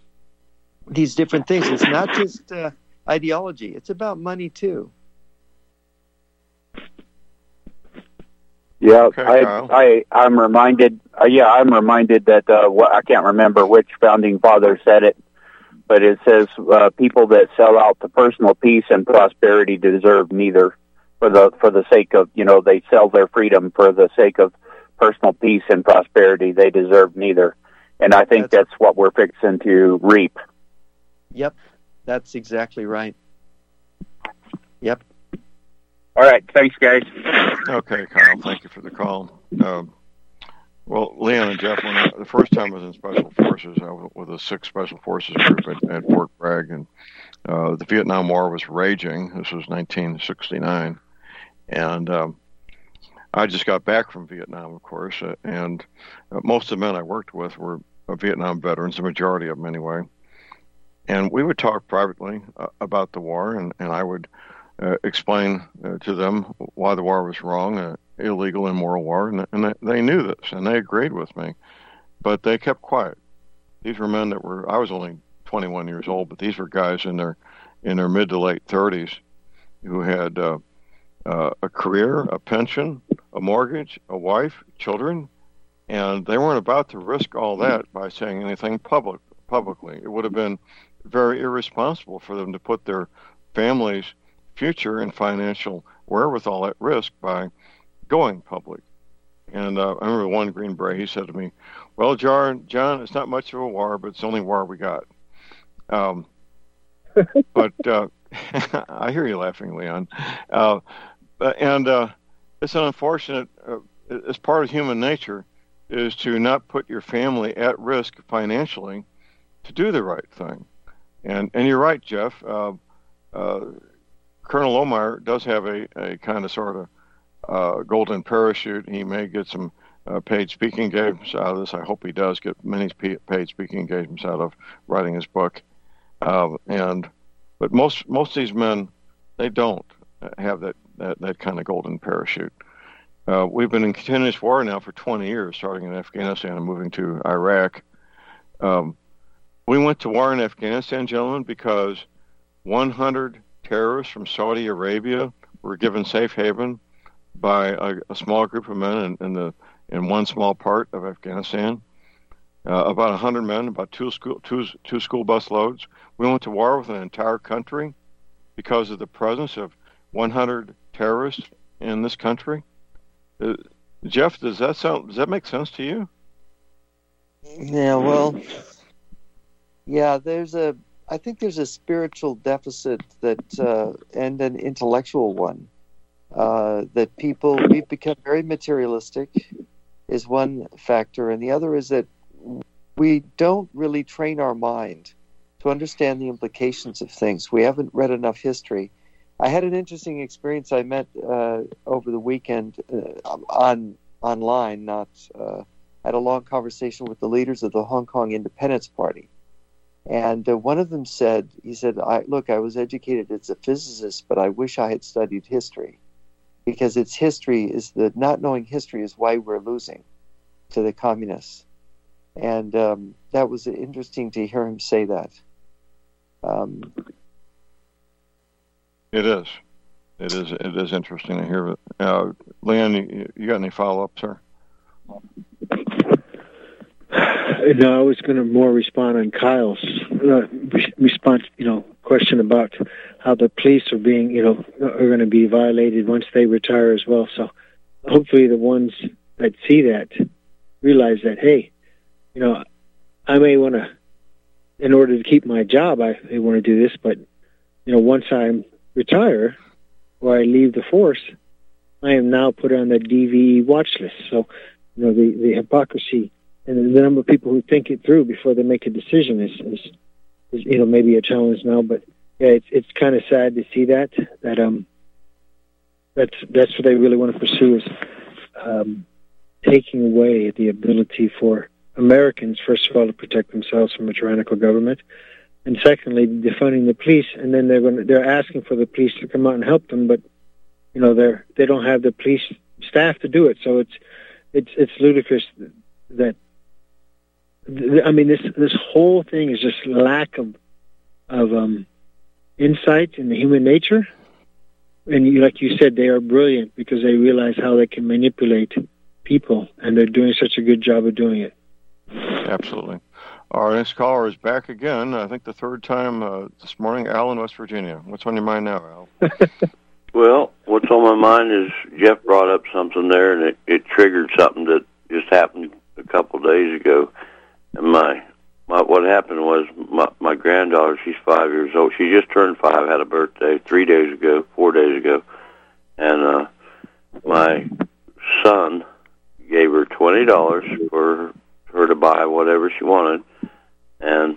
different things. It's not just ideology. It's about money, too. Yeah, okay, I'm reminded. I'm reminded that I can't remember which founding father said it, but it says people that sell out to personal peace and prosperity deserve neither. For the sake of, they sell their freedom for the sake of personal peace and prosperity. They deserve neither. And I think that's what we're fixing to reap. Yep, that's exactly right. Yep. All right, thanks, guys. Okay, Kyle, thank you for the call. Well, Leon and Jeff, the first time I was in Special Forces, I was with a 6th Special Forces group at Fort Bragg, and the Vietnam War was raging. This was 1969. And I just got back from Vietnam, of course, and most of the men I worked with were Vietnam veterans, the majority of them anyway. And we would talk privately about the war, and I would explain to them why the war was wrong, illegal, immoral war, and they knew this, and they agreed with me. But they kept quiet. These were men that were, I was only 21 years old, but these were guys in their mid to late 30s who had a career, a pension, a mortgage, a wife, children, and they weren't about to risk all that by saying anything publicly. It would have been very irresponsible for them to put their family's future and financial wherewithal at risk by going public. And I remember one Green Beret, he said to me, "Well, John, it's not much of a war, but it's the only war we got." But I hear you laughing, Leon. And it's an unfortunate, it's part of human nature, is to not put your family at risk financially to do the right thing. And you're right, Jeff. Colonel Lohmeyer does have a kind of sort of golden parachute. He may get some paid speaking engagements out of this. I hope he does get many paid speaking engagements out of writing his book. But most of these men, they don't have that kind of golden parachute. We've been in continuous war now for 20 years, starting in Afghanistan and moving to Iraq. We went to war in Afghanistan, gentlemen, because 100 terrorists from Saudi Arabia were given safe haven by a small group of men in one small part of Afghanistan. About 100 men, about two school bus loads. We went to war with an entire country because of the presence of 100 terrorists in this country. Jeff, does that make sense to you? Yeah, well, yeah. I think there's a spiritual deficit and an intellectual one. That we've become very materialistic is one factor, and the other is that we don't really train our mind to understand the implications of things. We haven't read enough history. I had an interesting experience. I met over the weekend online, had a long conversation with the leaders of the Hong Kong Independence Party. And one of them said, I was educated as a physicist, but I wish I had studied history, because not knowing history is why we're losing to the communists. And that was interesting to hear him say that. It is. It is interesting to hear. Leon, you got any follow-up, sir? No, I was going to more respond on Kyle's response. Question about how the police are being, are going to be violated once they retire as well. So hopefully the ones that see that realize that, hey, I may want to, in order to keep my job, I may want to do this, but once I retire or I leave the force, I am now put on the DV watch list. So, the hypocrisy and the number of people who think it through before they make a decision is maybe a challenge now. But yeah, it's kind of sad to see that's what they really want to pursue, is taking away the ability for Americans, first of all, to protect themselves from a tyrannical government, and secondly, defunding the police. And then they're asking for the police to come out and help them, but they don't have the police staff to do it. So it's ludicrous that this whole thing is just lack of insight into human nature. And like you said, they are brilliant because they realize how they can manipulate people, and they're doing such a good job of doing it. Absolutely. Our next caller is back again. I think the third time this morning. Al in West Virginia. What's on your mind now, Al? Well, what's on my mind is Jeff brought up something there, and it triggered something that just happened a couple of days ago. And what happened was my granddaughter, she's 5 years old. She just turned 5, had a birthday 4 days ago. And my son gave her $20 for her to buy whatever she wanted. And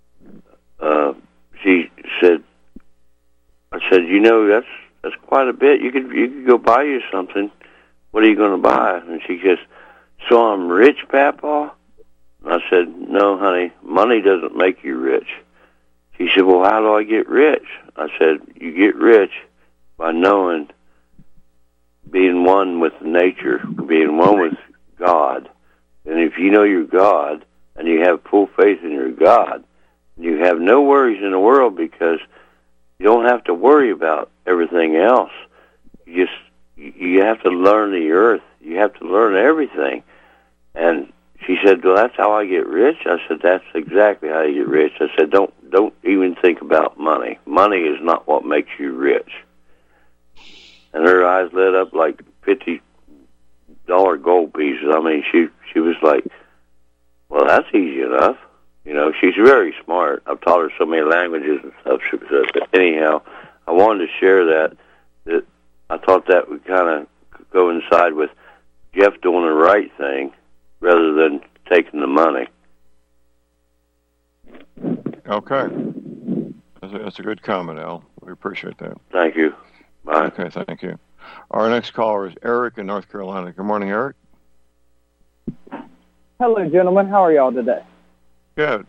she said, I said, that's quite a bit. You could go buy you something. What are you going to buy? And she says, so I'm rich, Papa? And I said, no, honey, money doesn't make you rich. She said, well, how do I get rich? I said, you get rich by knowing, being one with nature, being one with God. And if you know your God, and you have full faith in your God, you have no worries in the world, because you don't have to worry about everything else. You have to learn the earth. You have to learn everything. And she said, well, that's how I get rich? I said, that's exactly how you get rich. I said, don't even think about money. Money is not what makes you rich. And her eyes lit up like $50 gold pieces. I mean, she was like, well, that's easy enough. She's very smart. I've taught her so many languages and stuff. But anyhow, I wanted to share that I thought that would kind of coincide with Jeff doing the right thing rather than taking the money. Okay. That's a good comment, Al. We appreciate that. Thank you. Bye. Okay, thank you. Our next caller is Eric in North Carolina. Good morning, Eric. Hello, gentlemen. How are y'all today? Good.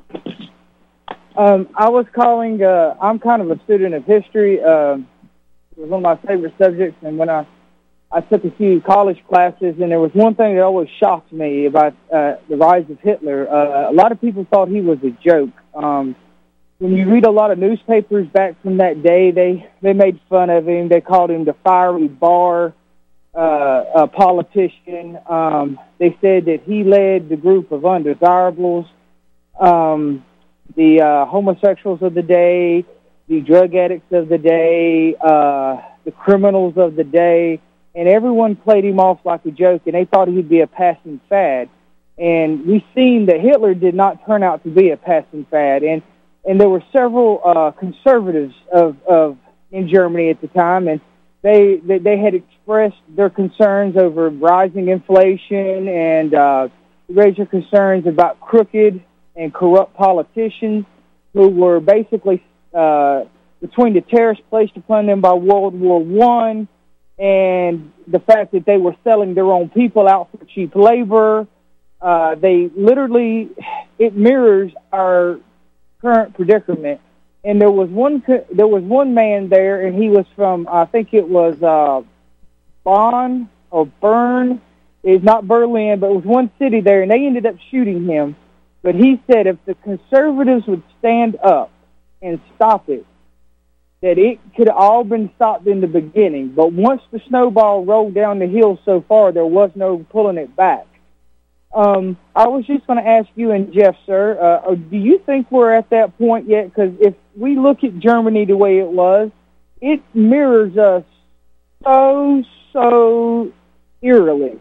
I was calling, I'm kind of a student of history. It was one of my favorite subjects, and when I took a few college classes, and there was one thing that always shocked me about the rise of Hitler. A lot of people thought he was a joke. When you read a lot of newspapers back from that day, they made fun of him. They called him the fiery bar politician. They said that he led the group of undesirables, the homosexuals of the day, the drug addicts of the day, the criminals of the day, and everyone played him off like a joke, and they thought he'd be a passing fad. And we've seen that Hitler did not turn out to be a passing fad, and there were several conservatives in Germany at the time, and they had expressed their concerns over rising inflation and raised their concerns about crooked and corrupt politicians who were basically between the tariffs placed upon them by World War I and the fact that they were selling their own people out for cheap labor. They literally, it mirrors our current predicament. And there was one man there, and he was from, I think it was Bonn or Bern. It's not Berlin, but it was one city there, and they ended up shooting him. But he said if the conservatives would stand up and stop it, that it could have all been stopped in the beginning. But once the snowball rolled down the hill so far, there was no pulling it back. I was just going to ask you and Jeff, sir, do you think we're at that point yet? Because if we look at Germany the way it was, it mirrors us so eerily.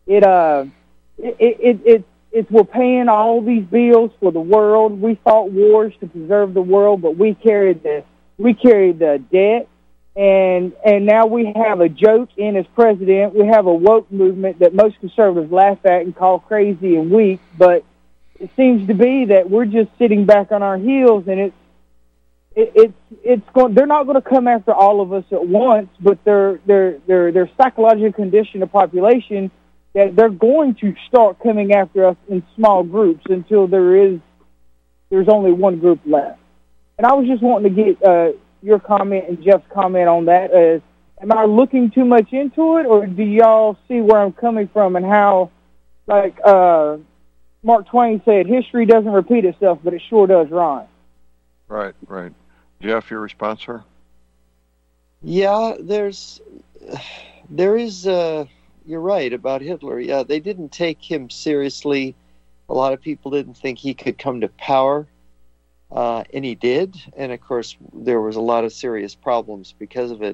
It's we're paying all these bills for the world. We fought wars to preserve the world, but we carried the debt, and now we have a joke in as president. We have a woke movement that most conservatives laugh at and call crazy and weak, but it seems to be that we're just sitting back on our heels, and they're not going to come after all of us at once, but they're psychologically conditioned the population that they're going to start coming after us in small groups until there's only one group left. And I was just wanting to get your comment and Jeff's comment on that. Am I looking too much into it, or do y'all see where I'm coming from and how, like Mark Twain said, history doesn't repeat itself, but it sure does rhyme? Right. Jeff, your response, sir? Yeah, there is... You're right about Hitler. Yeah, they didn't take him seriously A lot of people didn't think he could come to power, and he did. And, of course, there was a lot of serious problems because of it.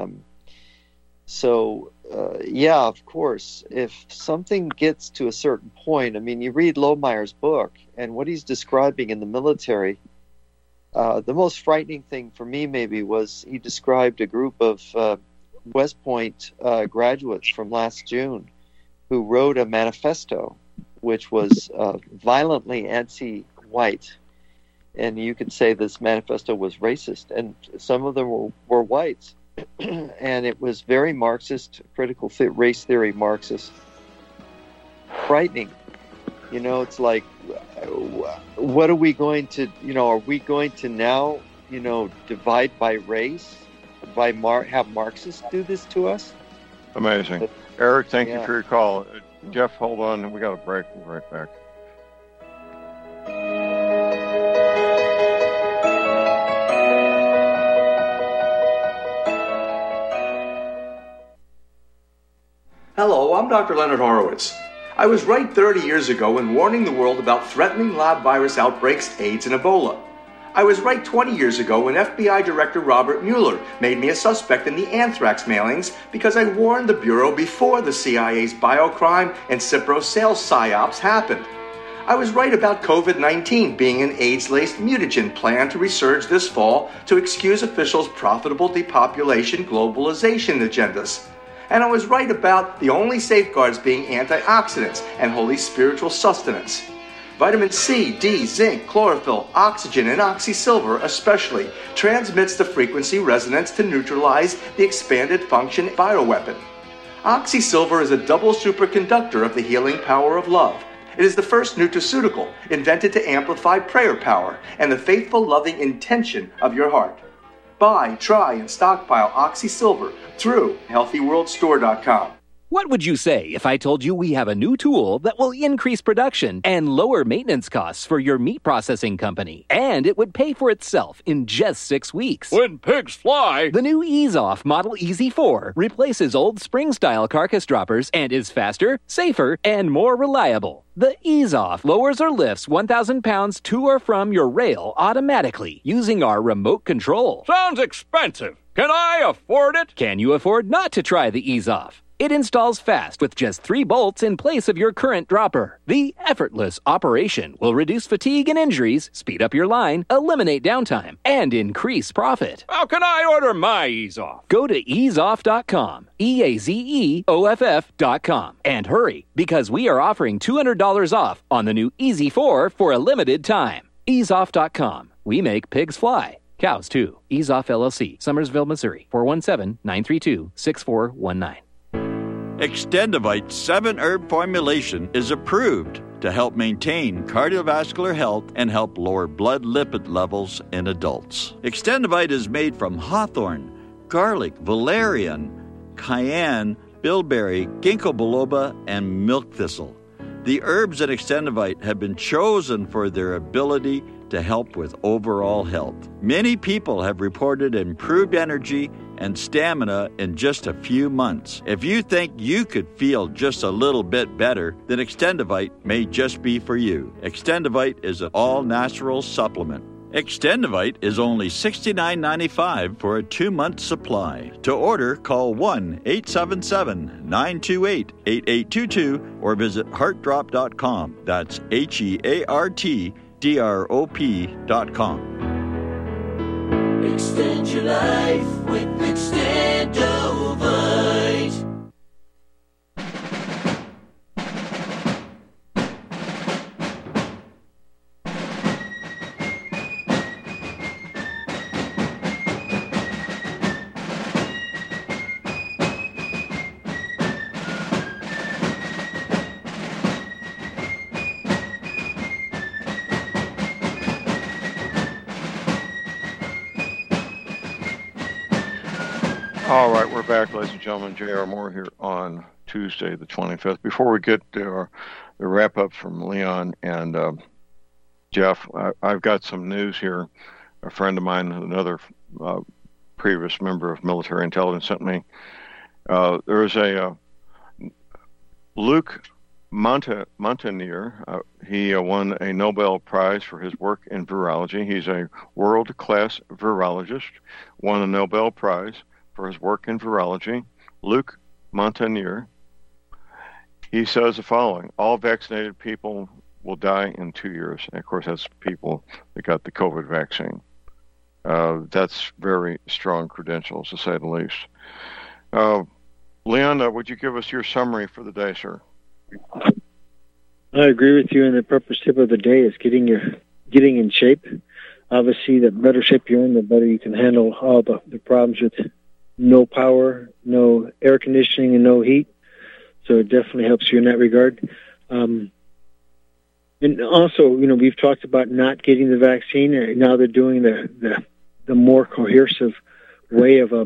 Yeah, of course, if something gets to a certain point, I mean, you read Lohmeyer's book, and what he's describing in the military, the most frightening thing for me maybe was he described a group of West Point graduates from last June who wrote a manifesto which was violently anti-white. And you could say this manifesto was racist, and some of them were whites. And it was very Marxist, critical race theory Marxist. Frightening. You know, it's like, what are we going to, are we going to now, divide by race? Have Marxists do this to us? Amazing. Eric, thank you for your call. Jeff, hold on. We got a break. We'll be right back. Hello, I'm Dr. Leonard Horowitz. I was right 30 years ago in warning the world about threatening lab virus outbreaks, AIDS, and Ebola. I was right 20 years ago when FBI Director Robert Mueller made me a suspect in the anthrax mailings because I warned the Bureau before the CIA's biocrime and Cipro sales psyops happened. I was right about COVID-19 being an AIDS-laced mutagen planned to resurge this fall to excuse officials' profitable depopulation globalization agendas. And I was right about the only safeguards being antioxidants and holy spiritual sustenance. Vitamin C, D, zinc, chlorophyll, oxygen, and oxysilver especially transmits the frequency resonance to neutralize the expanded function bioweapon. Oxysilver is a double superconductor of the healing power of love. It is the first nutraceutical invented to amplify prayer power and the faithful, loving intention of your heart. Buy, try, and stockpile Oxysilver through HealthyWorldStore.com. What would you say if I told you we have a new tool that will increase production and lower maintenance costs for your meat processing company? And it would pay for itself in just 6 weeks. When pigs fly! The new EaseOff Model Easy 4 replaces old spring-style carcass droppers and is faster, safer, and more reliable. The EaseOff lowers or lifts 1,000 pounds to or from your rail automatically using our remote control. Sounds expensive. Can I afford it? Can you afford not to try the EaseOff? It installs fast with just 3 bolts in place of your current dropper. The effortless operation will reduce fatigue and injuries, speed up your line, eliminate downtime, and increase profit. How can I order my EaseOff? Go to easeoff.com, EAZEOFF.com, and hurry, because we are offering $200 off on the new Easy 4 for a limited time. Easeoff.com. We make pigs fly. Cows, too. EaseOff LLC, Summersville, Missouri, 417-932-6419. Extendivite 7-herb formulation is approved to help maintain cardiovascular health and help lower blood lipid levels in adults. Extendivite is made from hawthorn, garlic, valerian, cayenne, bilberry, ginkgo biloba, and milk thistle. The herbs in Extendivite have been chosen for their ability to help with overall health. Many people have reported improved energy and stamina in just a few months. If you think you could feel just a little bit better, then Extendivite may just be for you. Extendivite is an all-natural supplement. Extendivite is only $69.95 for a 2-month supply. To order, call 1-877-928-8822 or visit heartdrop.com. That's HEARTDROP.com. Extend your life with Extendovite. All right, we're back, ladies and gentlemen. J.R. Moore here on Tuesday, the 25th. Before we get to the wrap-up from Leon and Jeff, I've got some news here. A friend of mine, another previous member of military intelligence, sent me. There is a Luke Montagnier, he won a Nobel Prize for his work in virology. He's a world-class virologist, won a Nobel Prize for his work in virology. Luc Montagnier, he says the following: all vaccinated people will die in 2 years. And of course, that's people that got the COVID vaccine. That's very strong credentials, to say the least. Leon, would you give us your summary for the day, sir? I agree with you, and the purpose tip of the day is getting in shape. Obviously, the better shape you're in, the better you can handle all the problems with no power, no air conditioning, and no heat. So it definitely helps you in that regard. And also, we've talked about not getting the vaccine, and now they're doing the more cohesive way of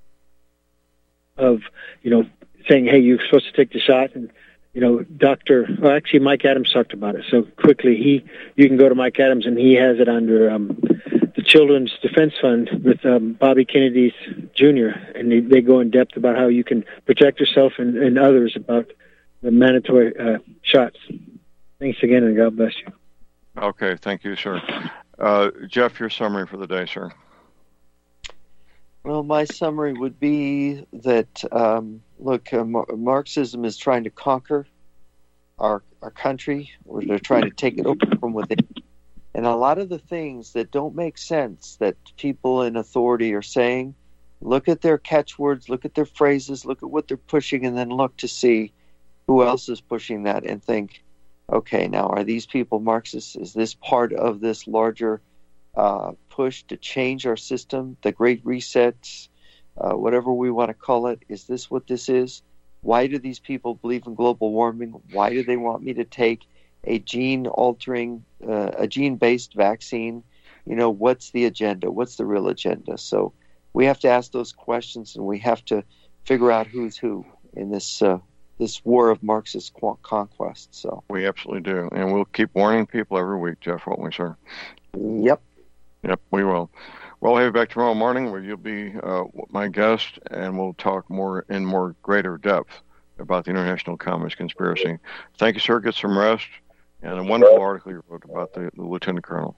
saying, hey, you're supposed to take the shot. And actually Mike Adams talked about it so quickly. You can go to Mike Adams, and he has it under the Children's Defense Fund with Bobby Kennedy Jr., and they go in depth about how you can protect yourself and others about the mandatory shots. Thanks again, and God bless you. Okay, thank you, sir. Jeff, your summary for the day, sir. Well, my summary would be that, Marxism is trying to conquer our country, or they're trying to take it over from within. And a lot of the things that don't make sense that people in authority are saying, look at their catchwords, look at their phrases, look at what they're pushing, and then look to see who else is pushing that and think, okay, now are these people Marxists? Is this part of this larger push to change our system, the Great Reset, whatever we want to call it? Is this what this is? Why do these people believe in global warming? Why do they want me to take a gene-altering, a gene-based vaccine? What's the agenda? What's the real agenda? So we have to ask those questions, and we have to figure out who's who in this war of Marxist conquest. So we absolutely do, and we'll keep warning people every week, Jeff, won't we, sir? Yep, we will. Well, I'll have you back tomorrow morning, where you'll be my guest, and we'll talk in more greater depth about the International Communist Conspiracy. Thank you, sir. Get some rest. And a wonderful article you wrote about the Lieutenant Colonel.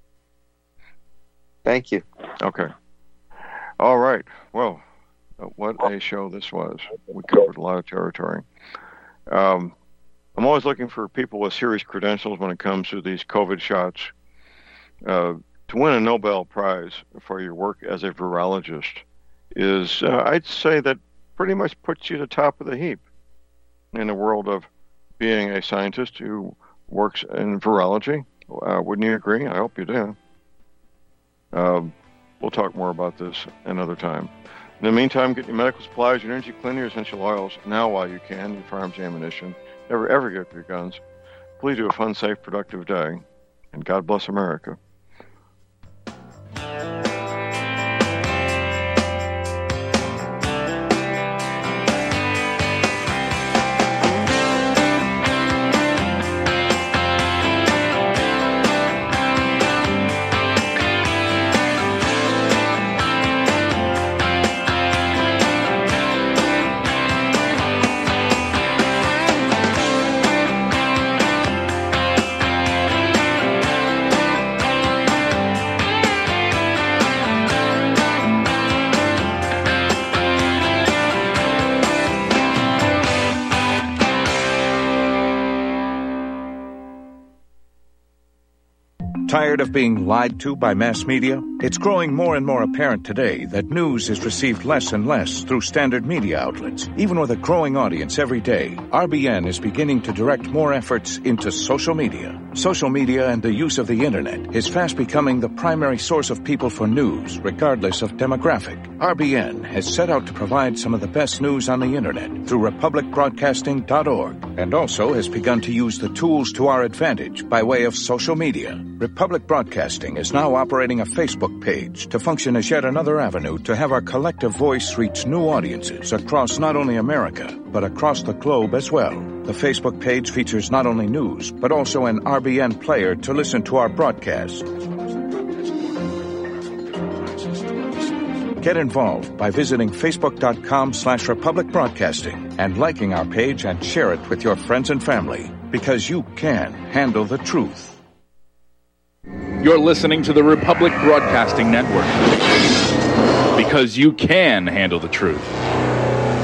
Thank you. Okay. All right. Well, what a show this was. We covered a lot of territory. I'm always looking for people with serious credentials when it comes to these COVID shots. To win a Nobel Prize for your work as a virologist is, I'd say, that pretty much puts you at the top of the heap in the world of being a scientist who works in virology. Wouldn't you agree? I hope you do. We'll talk more about this another time. In the meantime, get your medical supplies, your energy cleaner, your essential oils now while you can, your firearms ammunition. Never, ever give up your guns. Please do a fun, safe, productive day. And God bless America. Tired of being lied to by mass media? It's growing more and more apparent today that news is received less and less through standard media outlets. Even with a growing audience every day, RBN is beginning to direct more efforts into social media. Social media and the use of the internet is fast becoming the primary source of people for news, regardless of demographic. RBN has set out to provide some of the best news on the internet through republicbroadcasting.org, and also has begun to use the tools to our advantage by way of social media. Republic Broadcasting is now operating a Facebook page to function as yet another avenue to have our collective voice reach new audiences across not only America, but across the globe as well. The Facebook page features not only news, but also an RBN player to listen to our broadcasts. Get involved by visiting facebook.com/Republic Broadcasting and liking our page and share it with your friends and family, because you can handle the truth. You're listening to the Republic Broadcasting Network, because you can handle the truth.